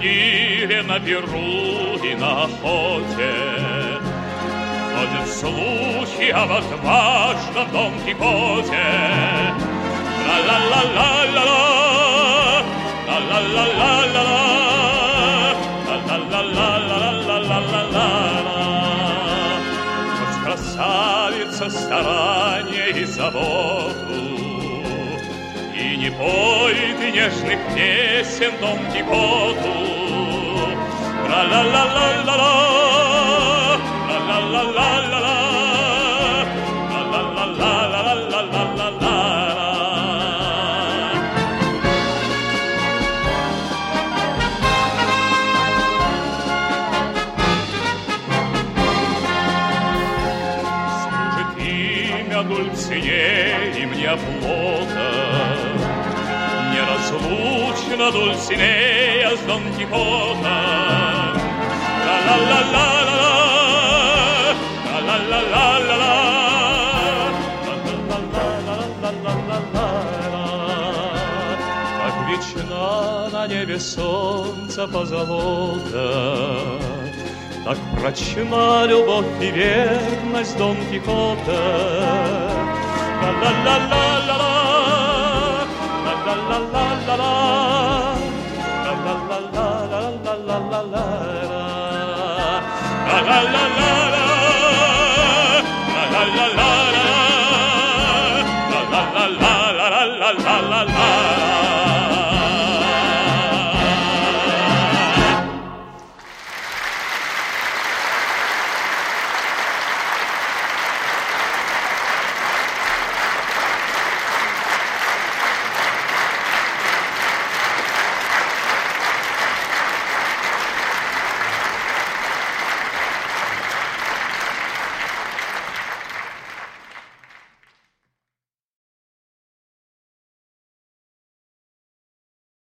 турнире, на перу и на охоте. Ходят слухи об отважном Дон Кихоте. Ла-ла-ла-ла-ла-ла, ла-ла-ла-ла-ла-ла, ла-ла-ла-ла-ла-ла-ла-ла. Хоть красавица старания и заботу, и не поет нежных песен Дон Кихоту. Ла-ла-ла-ла-ла-ла, ла-ла-ла-ла-ла-ла, ла-ла-ла-ла-ла-ла-ла-ла. Служит имя Дульсинеи мне оплота, неразлучна Дульсинея с Дон Кихота. Ла-ла-ла-ла-ла, ла-ла-ла-ла-ла, ла-ла-ла-ла-ла-ла-ла. Как вечна на небе солнца позолота, так прочна любовь и верность Дон Кихота. Ла-ла-ла-ла-ла, ла-ла-ла-ла-ла, ла-ла-ла-ла-ла-ла-ла-ла. La la la